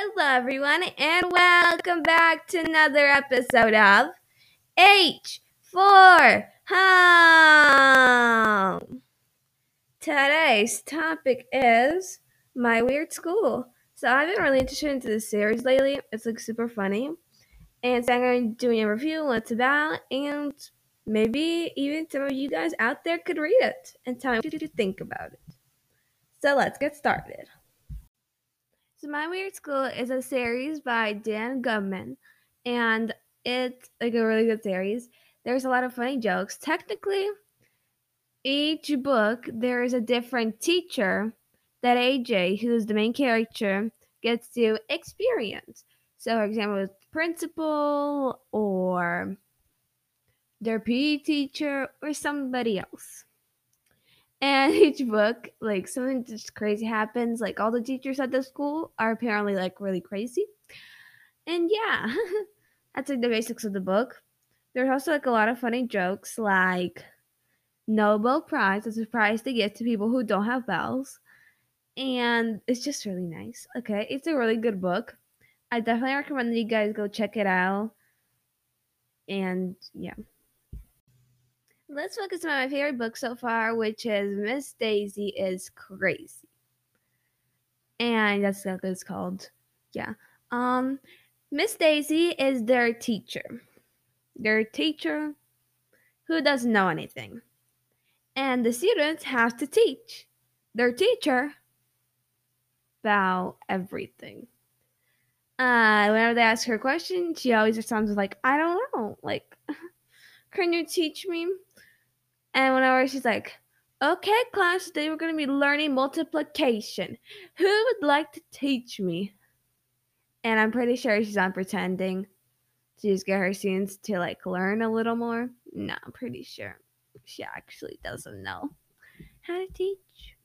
Hello, everyone, and welcome back to another episode of H for Home. Today's topic is my weird school. So I've been really interested into this series lately. It's like super funny, and so I'm going to be doing a review on what it's about, and maybe even some of you guys out there could read it and tell me what you think about it. So let's get started. So My Weird School is a series by Dan Gubman, and it's like a really good series. There's a lot of funny jokes. Technically, each book there is a different teacher that AJ, who's the main character, gets to experience. So, for example, the principal or their PE teacher or somebody else. And each book, like something just crazy happens. Like all the teachers at the school are apparently like really crazy. And yeah, that's like the basics of the book. There's also like a lot of funny jokes like Nobel Prize is a prize they give to people who don't have bells. And it's just really nice. Okay, it's a really good book. I definitely recommend that you guys go check it out. And yeah. Let's focus on my favorite book so far, which is Miss Daisy is Crazy. And that's what it's called. Yeah. Miss Daisy is their teacher. Their teacher who doesn't know anything. And the students have to teach their teacher about everything. Whenever they ask her a question, she always responds with like, I don't know. Like, can you teach me? And whenever she's like, okay, class, today we're going to be learning multiplication. Who would like to teach me? And I'm pretty sure she's not pretending to just get her students to like learn a little more. No, I'm pretty sure she actually doesn't know how to teach.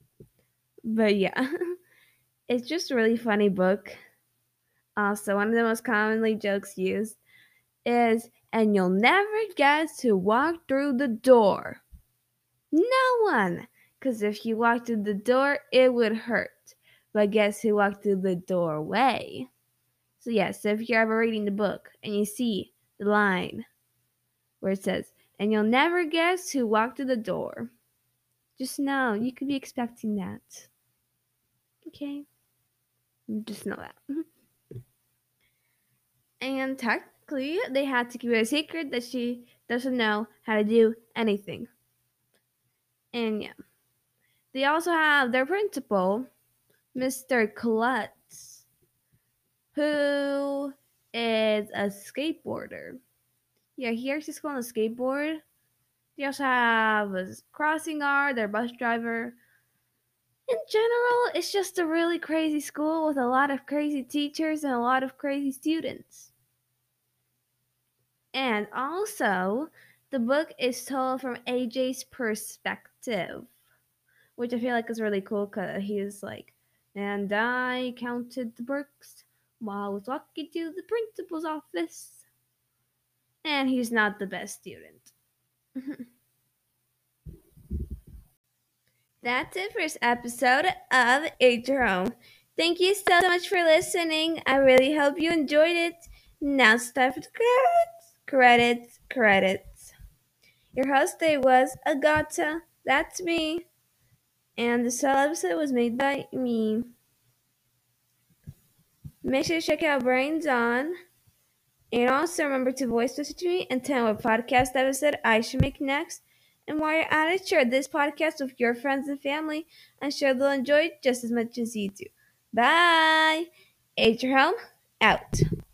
But yeah, it's just a really funny book. Also, one of the most commonly jokes used is, and you'll never guess who walked through the door. No one! Because if you walked through the door, it would hurt. But guess who walked through the doorway? So yes, so if you're ever reading the book and you see the line where it says, and you'll never guess who walked through the door, just know you could be expecting that. Okay? Just know that. And technically, they had to keep it a secret that she doesn't know how to do anything. And yeah. They also have their principal, Mr. Klutz, who is a skateboarder. Yeah, he actually school on a skateboard. They also have a crossing guard, their bus driver. In general, it's just a really crazy school with a lot of crazy teachers and a lot of crazy students. And also, the book is told from AJ's perspective, which I feel like is really cool because he's like, and I counted the books while I was walking to the principal's office. And he's not the best student. That's it for this episode of H Your Home. Thank you so much for listening. I really hope you enjoyed it. Now it's time for the credits. Credits. Your host today was Agata. That's me. And this whole episode was made by me. Make sure to check out Brains On. And also remember to voice message me and tell me what podcast episode I should make next. And while you're at it, share this podcast with your friends and family. I'm sure they'll enjoy it just as much as you do. Bye! H Your Home, out.